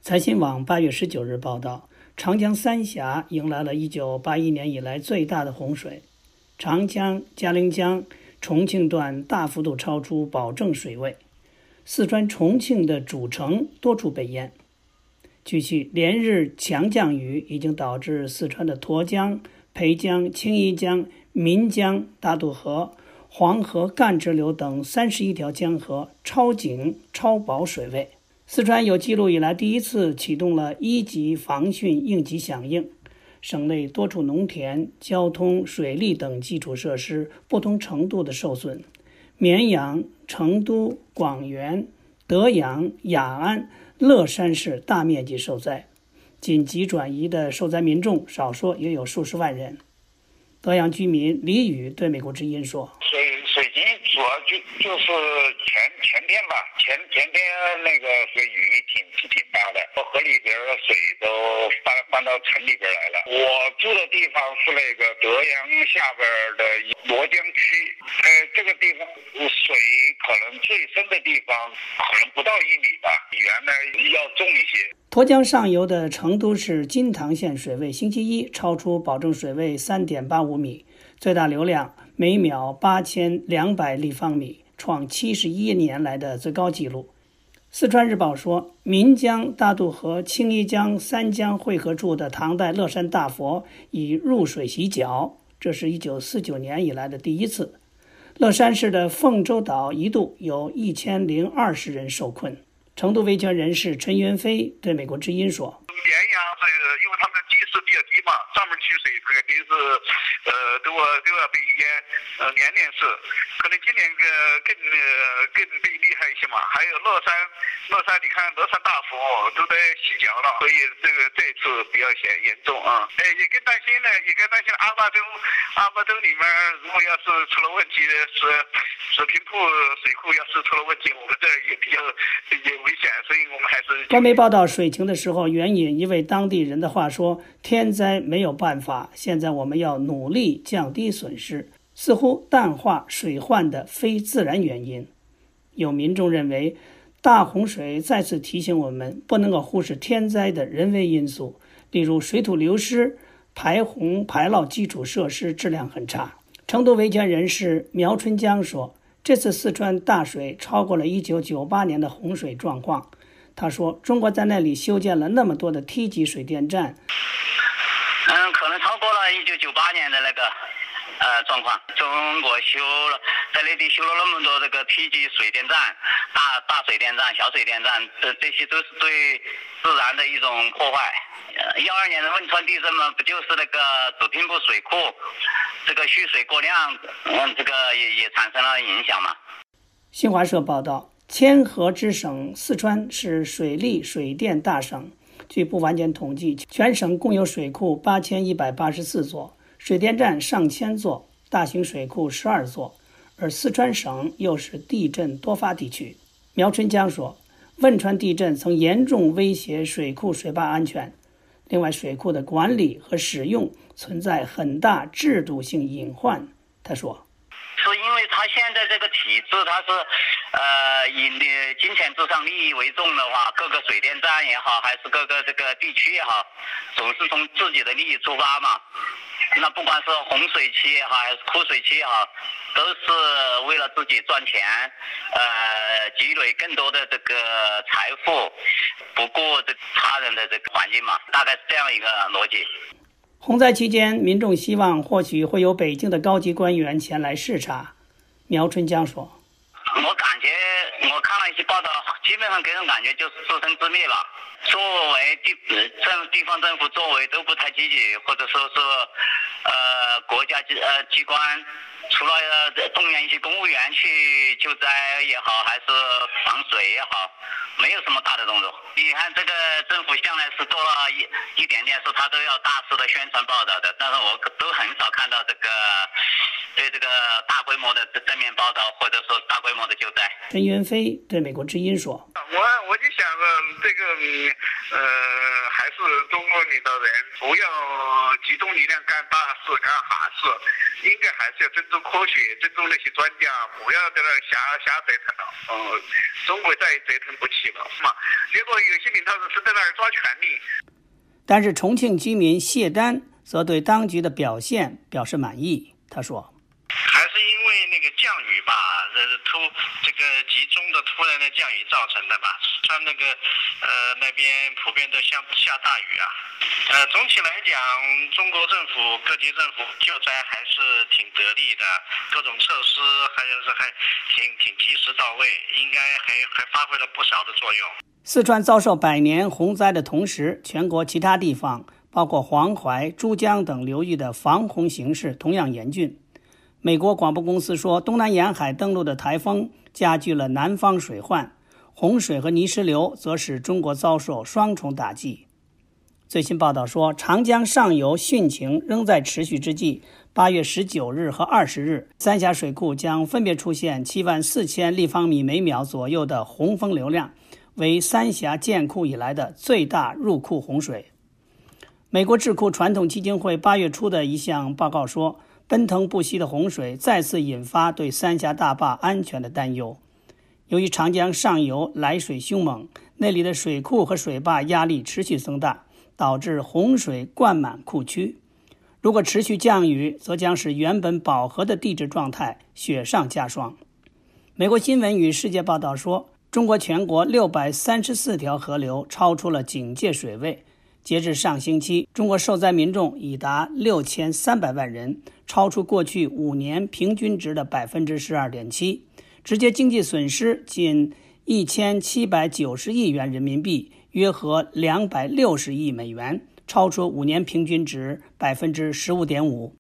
财新网8月19日报道，长江三峡迎来了1981年以来最大的洪水，长江、嘉陵江、重庆段大幅度超出保证水位，四川重庆的主城多处被淹。据悉，连日强降雨已经导致四川的沱江、裴江、青衣江、岷江、大渡河、黄河干支流等31条江河超警超保水位。四川有记录以来第一次启动了1级防汛应急响应，省内多处农田、交通、水利等基础设施不同程度的受损。绵阳、成都、广元、德阳、雅安、乐山市大面积受灾，紧急转移的受灾民众少说也有数十万人。德阳居民李宇对美国之音说：“ 水晶主要就是前天吧，前天那个水雨挺大的，河里边的水都翻到城里边来了。我住的地方是那个德阳下边的罗江区，这个地方水可能最深的地方可能不到1米吧，原来要重一些。” 沱江上游的成都市金堂县水位星期一超出保证水位 3.85 米，最大流量每秒8200立方米，创71年来的最高纪录。四川日报说，岷江、大渡河、青衣江三江汇合处的唐代乐山大佛已入水洗脚，这是1949年以来的第一次。乐山市的凤洲岛一度有1020人受困。成都维权人士陈云飞对美国之音说：“ 绵阳因为他们地势比较低嘛，上面取水肯定是都要被淹，年是，可能今年更被厉害一些嘛。还有乐山你看乐山大佛都在洗脚了，所以这次比较严重啊。也更担心阿坝州里面如果要是出了问题，水平库水库要是出了问题，我们这也比较危险，所以我们还是。” 官媒报道水情的时候，援引一位当地人的话说：“天灾没有办法，现在我们要努力降低损失，似乎淡化水患的非自然原因。”有民众认为，大洪水再次提醒我们不能够忽视天灾的人为因素，例如水土流失、排洪排涝基础设施质量很差。成都维权人士苗春江说，这次四川大水超过了1998年的洪水状况。他说，中国在那里修建了那么多的梯级水电站， 可能超过了1998年的那个状况。中国在内地修了那么多这个梯级水电站、大水电站、小水电站，这些都是对自然的一种破坏。12年的汶川地震嘛，不就是那个主拼部水库这个蓄水过量，这个也产生了影响嘛。 新华社报道，千河之省四川是水利水电大省，据不完全统计，全省共有水库8184座，水电站上千座，大型水库12座，而四川省又是地震多发地区。苗春江说，汶川地震曾严重威胁水库水坝安全，另外水库的管理和使用存在很大制度性隐患。他说， 是因为他现在这个体制，他是以金钱至上、利益为重的话，各个水电站也好，还是各个这个地区也好，总是从自己的利益出发嘛。那不管是洪水期也好，还是枯水期也好，都是为了自己赚钱，积累更多的这个财富，不顾这他人的这个环境嘛，大概是这样一个逻辑。 洪灾期间，民众希望或许会有北京的高级官员前来视察。苗春江说， 我感觉我看了一些报道，基本上给人感觉就是自生自灭了。作为地方政府作为都不太积极，或者说是国家机关除了动员一些公务员去救灾也好，还是防水也好，没有什么大的动作。你看这个政府向来是做了一点事，他都要大肆的宣传报道的，但是我都很少看到对这个大规模的正面报道，或者说大规模的救灾。 陈云飞对美国之音说， 我就想着这个还是中国领导人不要集中力量干大事干好事，应该还是要尊重科学，尊重那些专家，不要在那瞎折腾了。中国再折腾不起了嘛。结果有些领导人是在那儿抓权力。 但是重庆居民谢丹则对当局的表现表示满意。他说：“ 还是因为那个降雨吧，这个集中的突然的降雨造成的吧。像那个那边普遍都下大雨啊。总体来讲，中国政府各级政府救灾还是挺得力的，各种措施还挺及时到位，应该还发挥了不少的作用。” 四川遭受百年洪灾的同时，全国其他地方包括黄淮、珠江等流域的防洪形势同样严峻。美国广播公司说，东南沿海登陆的台风加剧了南方水患，洪水和泥石流则使中国遭受双重打击。最新报道说，长江上游汛情仍在持续之际，8月19日和20日，三峡水库将分别出现74000立方米每秒左右的洪峰流量，为三峡建库以来的最大入库洪水。美国智库传统基金会8月初的一项报告说，奔腾不息的洪水再次引发对三峡大坝安全的担忧。由于长江上游来水凶猛，那里的水库和水坝压力持续增大，导致洪水灌满库区。如果持续降雨，则将使原本饱和的地质状态雪上加霜。美国新闻与世界报道说，中国全国634条河流超出了警戒水位。截至上星期，中国受灾民众已达6300万人，超出过去5年平均值的 12.7%， 直接经济损失近1790亿元人民币，约合260亿美元，超出5年平均值 15.5%。